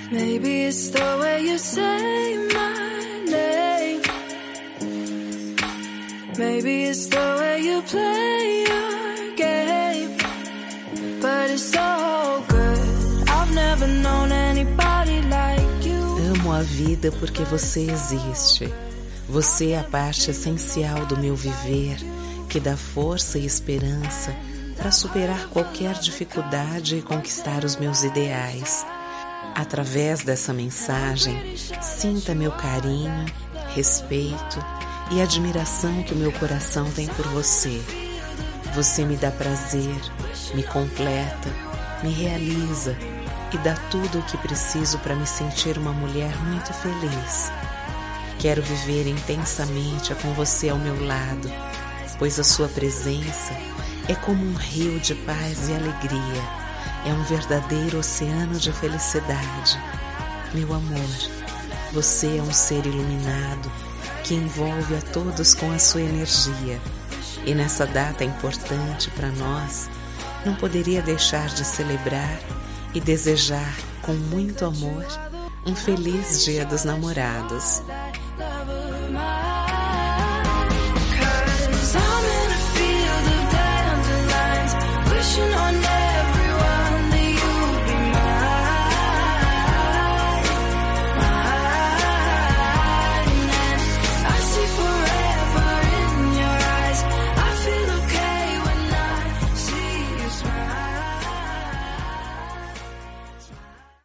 Maybe it's the way you say my name. Maybe it's the way you play your game. But it's so good. I've never known anybody like you. Amo a vida porque você existe. Você é a parte essencial do meu viver, que dá força e esperança para superar qualquer dificuldade e conquistar os meus ideais. Através dessa mensagem, sinta meu carinho, respeito e admiração que o meu coração tem por você. Você me dá prazer, me completa, me realiza e dá tudo o que preciso para me sentir uma mulher muito feliz. Quero viver intensamente com você ao meu lado, pois a sua presença é como um rio de paz e alegria. É um verdadeiro oceano de felicidade. Meu amor, você é um ser iluminado que envolve a todos com a sua energia. E nessa data importante para nós, não poderia deixar de celebrar e desejar com muito amor um feliz Dia dos Namorados.